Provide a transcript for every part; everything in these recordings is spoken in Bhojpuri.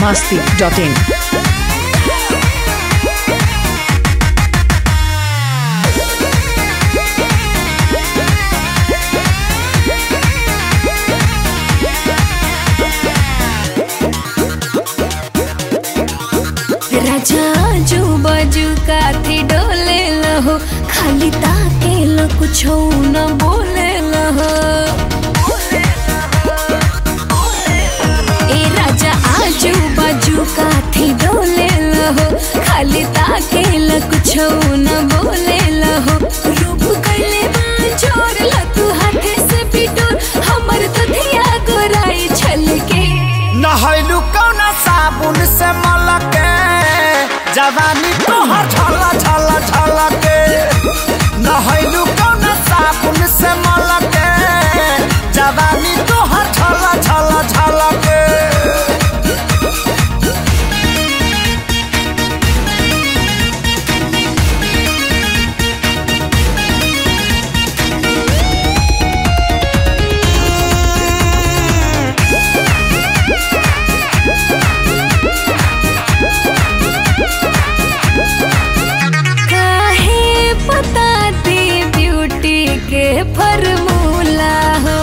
biharmasti.in. राजा जो बाजू काथी डोले लहो खाली ताके लो कुछ न बोले लहो ए राजा आजू बाजू काथी डोले लहो खाली ताके लो कुछ न बोले लहो रूप कैले बांझोर ला तू हाथे से बिटोर हमर दुधिया गोराई छलके नहैलू कौना साबुन से मलके जवानी तोहर झला झला झलके नहैलू कौना साबुन से मलके जवानी तोहर झला झला झलके फॉर्मूला हो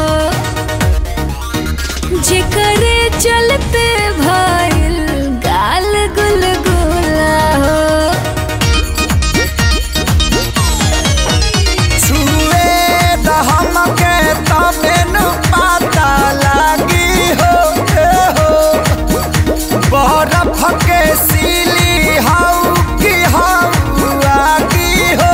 जेकरे चलते भइल गाल गुलगुला हो छुए दहम के तबे न पता लागी हो बरफ के सीली हाउ की हाउ आगी हो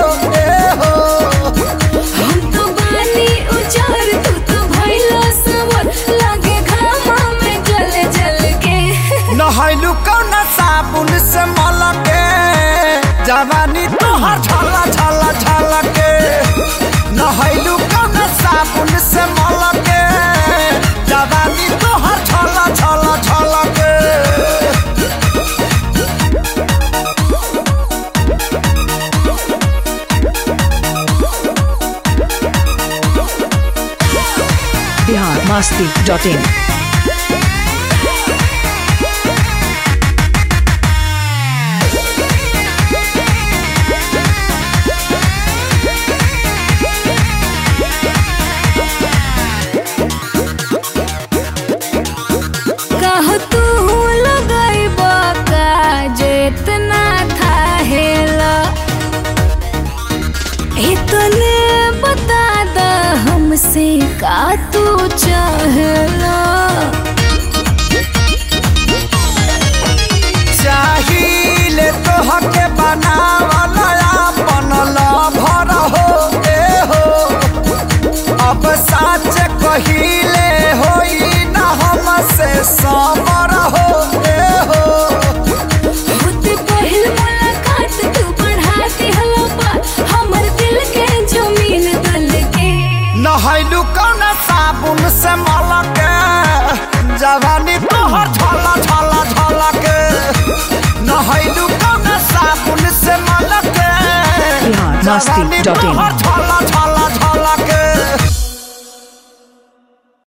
नहैलू कौना साबुन से मलके जवानी तोहर झला झला झलके नहैलू कौना साबुन से मलके जवानी तोहर झला झला झलके biharmasti.in. इतने बता दा हमसे का तू चाहला चाहिए तो हके बनावला अपन लभर हो अब सच कहिले होई न हमसे समर हो होते पहिल मुलाकात तू बढ़ा दिहला बात हमर दिल के जमीन दल के नहैलू कौना साबुन से मलके जवानी तोहर झला झला झलके नहैलू कौना साबुन से मलके जवानी तोहर झला झला